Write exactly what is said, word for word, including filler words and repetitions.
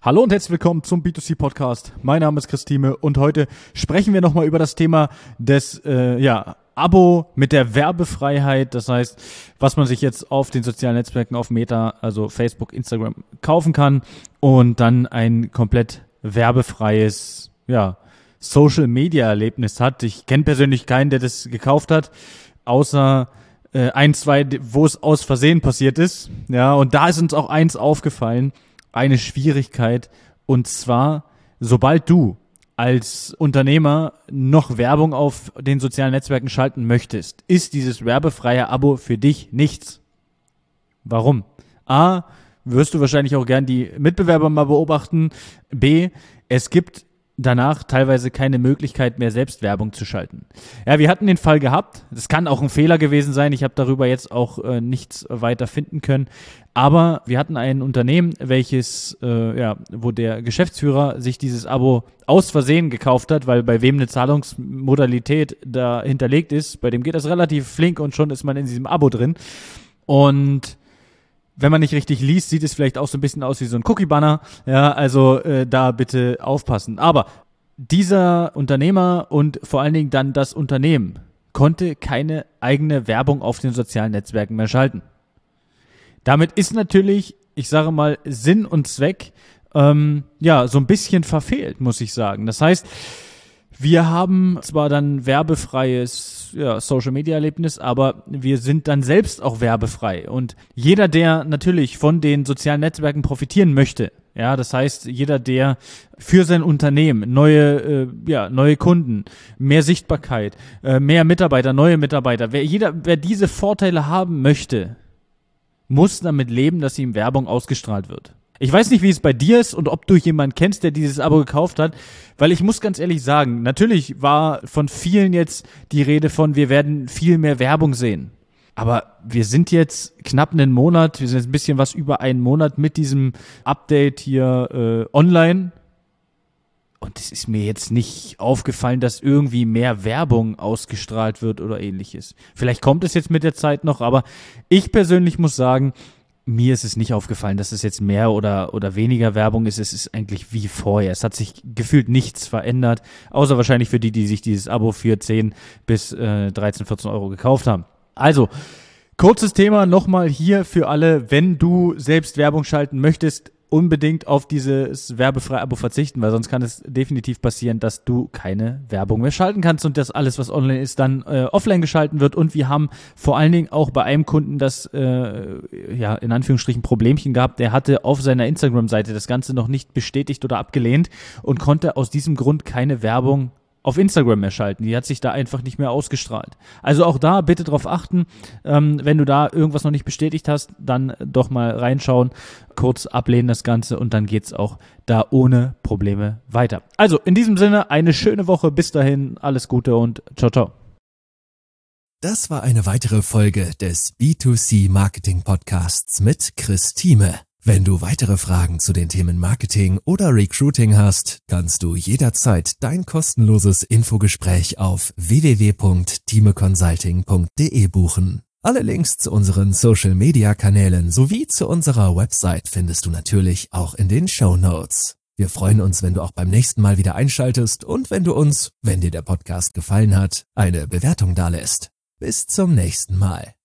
Hallo und herzlich willkommen zum B zwei C Podcast. Mein Name ist Christine und heute sprechen wir nochmal über das Thema des äh, ja, Abo mit der Werbefreiheit. Das heißt, was man sich jetzt auf den sozialen Netzwerken auf Meta, also Facebook, Instagram, kaufen kann und dann ein komplett werbefreies ja, Social-Media-Erlebnis hat. Ich kenne persönlich keinen, der das gekauft hat, außer äh, ein, zwei, wo es aus Versehen passiert ist. Ja, und da ist uns auch eins aufgefallen, eine Schwierigkeit, und zwar, sobald du als Unternehmer noch Werbung auf den sozialen Netzwerken schalten möchtest, ist dieses werbefreie Abo für dich nichts. Warum? A, wirst du wahrscheinlich auch gern die Mitbewerber mal beobachten. B, es gibt danach teilweise keine Möglichkeit mehr, selbst Werbung zu schalten. Ja, wir hatten den Fall gehabt. Das kann auch ein Fehler gewesen sein. Ich habe darüber jetzt auch äh, nichts weiter finden können. Aber wir hatten ein Unternehmen, welches, äh, ja, wo der Geschäftsführer sich dieses Abo aus Versehen gekauft hat, weil bei wem eine Zahlungsmodalität da hinterlegt ist, bei dem geht das relativ flink und schon ist man in diesem Abo drin. Und wenn man nicht richtig liest, sieht es vielleicht auch so ein bisschen aus wie so ein Cookie-Banner. Ja, also äh, da bitte aufpassen. Aber dieser Unternehmer und vor allen Dingen dann das Unternehmen konnte keine eigene Werbung auf den sozialen Netzwerken mehr schalten. Damit ist natürlich, ich sage mal, Sinn und Zweck ähm, ja so ein bisschen verfehlt, muss ich sagen. Das heißt, wir haben zwar dann werbefreies ja, Social-Media-Erlebnis, aber wir sind dann selbst auch werbefrei. Und jeder, der natürlich von den sozialen Netzwerken profitieren möchte, ja, das heißt, jeder, der für sein Unternehmen neue, äh, ja, neue Kunden, mehr Sichtbarkeit, äh, mehr Mitarbeiter, neue Mitarbeiter, wer jeder, wer diese Vorteile haben möchte, muss damit leben, dass ihm Werbung ausgestrahlt wird. Ich weiß nicht, wie es bei dir ist und ob du jemanden kennst, der dieses Abo gekauft hat, weil ich muss ganz ehrlich sagen, natürlich war von vielen jetzt die Rede von, wir werden viel mehr Werbung sehen. Aber wir sind jetzt knapp einen Monat, wir sind jetzt ein bisschen was über einen Monat mit diesem Update hier äh, online. Und es ist mir jetzt nicht aufgefallen, dass irgendwie mehr Werbung ausgestrahlt wird oder ähnliches. Vielleicht kommt es jetzt mit der Zeit noch, aber ich persönlich muss sagen, mir ist es nicht aufgefallen, dass es jetzt mehr oder oder weniger Werbung ist. Es ist eigentlich wie vorher. Es hat sich gefühlt nichts verändert, außer wahrscheinlich für die, die sich dieses Abo für zehn bis dreizehn, vierzehn Euro gekauft haben. Also, kurzes Thema nochmal hier für alle, wenn du selbst Werbung schalten möchtest, unbedingt auf dieses werbefreie Abo verzichten, weil sonst kann es definitiv passieren, dass du keine Werbung mehr schalten kannst und dass alles, was online ist, dann äh, offline geschalten wird. Und wir haben vor allen Dingen auch bei einem Kunden das, äh, ja, in Anführungsstrichen Problemchen gehabt. Der hatte auf seiner Instagram-Seite das Ganze noch nicht bestätigt oder abgelehnt und konnte aus diesem Grund keine Werbung auf Instagram mehr schalten. Die hat sich da einfach nicht mehr ausgestrahlt. Also auch da bitte drauf achten, ähm, wenn du da irgendwas noch nicht bestätigt hast, dann doch mal reinschauen, kurz ablehnen das Ganze und dann geht's auch da ohne Probleme weiter. Also in diesem Sinne eine schöne Woche, bis dahin, alles Gute und ciao, ciao. Das war eine weitere Folge des B zwei C Marketing Podcasts mit Chris Thieme. Wenn du weitere Fragen zu den Themen Marketing oder Recruiting hast, kannst du jederzeit dein kostenloses Infogespräch auf w w w punkt thieme consulting punkt d e buchen. Alle Links zu unseren Social-Media-Kanälen sowie zu unserer Website findest du natürlich auch in den Shownotes. Wir freuen uns, wenn du auch beim nächsten Mal wieder einschaltest und wenn du uns, wenn dir der Podcast gefallen hat, eine Bewertung dalässt. Bis zum nächsten Mal.